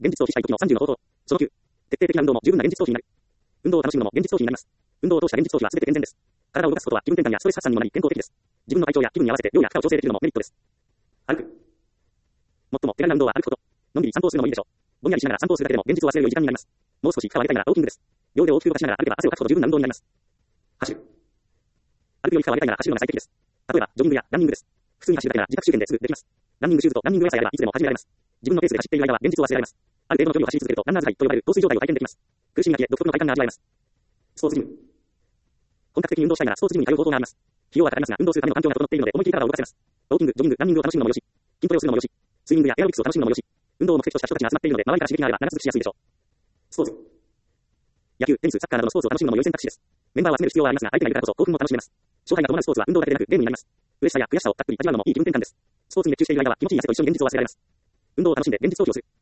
現実逃避したい時の30の方法。その9。徹底的な運動も十分な現実逃避になる。運動を楽しむのも現実逃避になります。運動を通した現実逃避は全て健全です。体を動かすことは気分転換やストレス発散にもなり健康的です。自分の体調や気分に合わせて量や負荷を調整できるのもメリットです。歩く。最も手軽な運動は歩くこと。のんびり散歩するのもいいでしょう。ぼんやりしながら散歩するだけでも現実を忘れる時間になります。もう少し負荷を上げたいならウォーキングです。両手を大きく動かしながら歩けば汗をかくほど十分な運動になります。走る。歩くより負荷を上げたいなら走るのが最適です。例えば、ジョギングやランニングです。普通に走るだけなら自宅周辺ですぐできます。ランニングシューズとランニングウェアさえあればいつでも始められます。自分のペースで走っている間は現実を忘れられます。ある程度の距離を走り続けるとランナー使いと呼ばれる陶酔状態を体験できます。苦しみが消え、独特の快感が味わえます。スポーツジム。本格的に運動したいならスポーツジムに通う方法があります。費用はかかりますが、運動するための環境が整っているので思い切り体を動かせます。ウォーキング、ジョギング、ランニングを楽しむのもよし、筋トレをするのもよし、スイミングやエアロビクスを楽しむのもよし、運動を目的とした人たちが集まっているので周りから刺激があれば長続きしやすいでしょう。スポーツ。野球、テニス、サッカーなどのスポーツを楽しむのも良い選択肢です。メンバーは集める必要はありますが、相手がいるからこそ興奮も楽しめます。勝敗が伴うスポーツは運動だけでなくゲームになります。嬉しさや悔しさをたっぷり味わうのもいい気分転換です。スポーツに熱中している間は気持ちいい汗と一緒に現実を忘れられます。運動を楽しんで現実逃避をする。